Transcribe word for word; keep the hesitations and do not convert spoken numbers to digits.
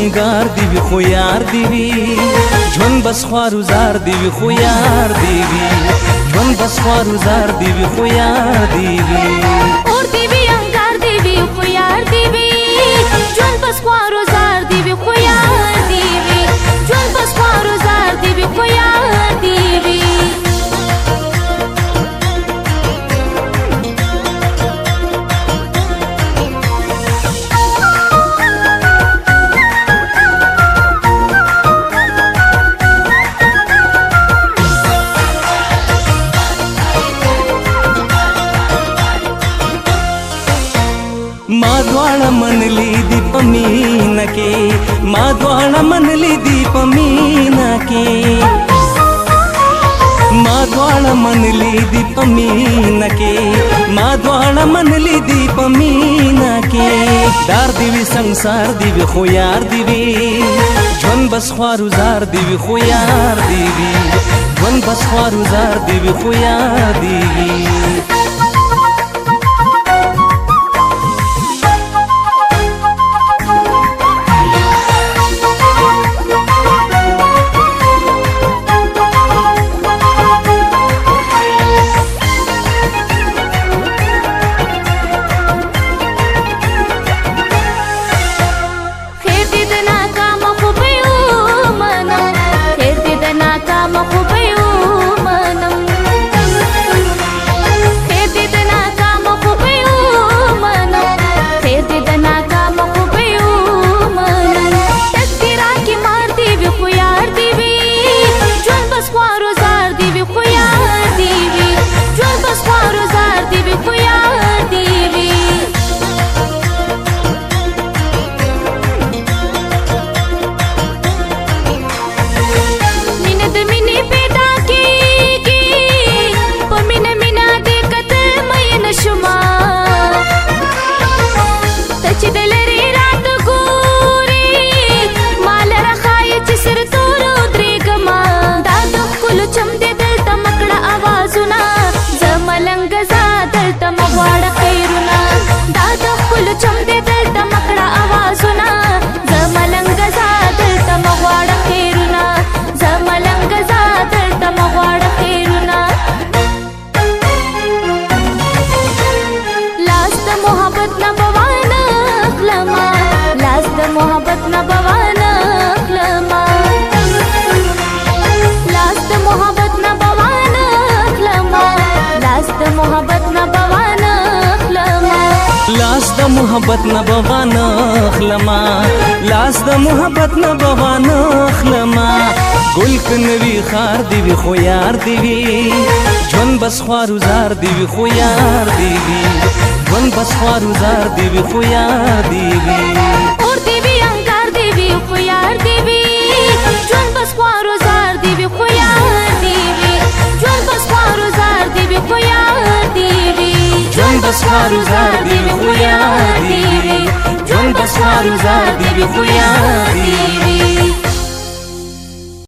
انګار دی وی خو یار دی وی ژوند بس خوارو زار دی وی خو یار دی وی ژوند بس خوارو زار دی وی خو یار دی وی اور دی وی انګار دی وی خو یار دی وی ژوند بس خوارو زار دی وی خو یار دی وی ژوند بس خوارو زار دی وی خو یار دی وی ما دواړه منلی دی په مینا کې ما دواړه منلی دی په مینا کې ما دواړه منلی دی په مینا کې ما دواړه منلی دی په مینا کې دار دی وی संसार دی وی خو یار دی وی ژوند بس خوارو زار دی وی خو یار دی وی ژوند بس خوارو زار دی وی خو یار دی وی मोहब्बत न बवाना खलमा लास्ट मोहब्बत न बवाना खलमा लास्ट मोहब्बत न बवाना खलमा लास्ट मोहब्बत न बवाना खलमा लास्ट मोहब्बत न बवाना खलमा गुल कनवी खार दी वि खो यार दी वि ژوند بس خوارو زار دی وی خو یار دی وی ژوند بس خوارو زار دی وی خو یار دی وی اور دی وی انګار دی وی خو یار دی وی ژوند بس خوارو زار دی وی خو یار دی وی ژوند بس خوارو زار دی وی خو یار دی وی ژوند بس خوارو زار دی وی خو یار دی وی ژوند بس خوارو زار دی وی خو یار دی وی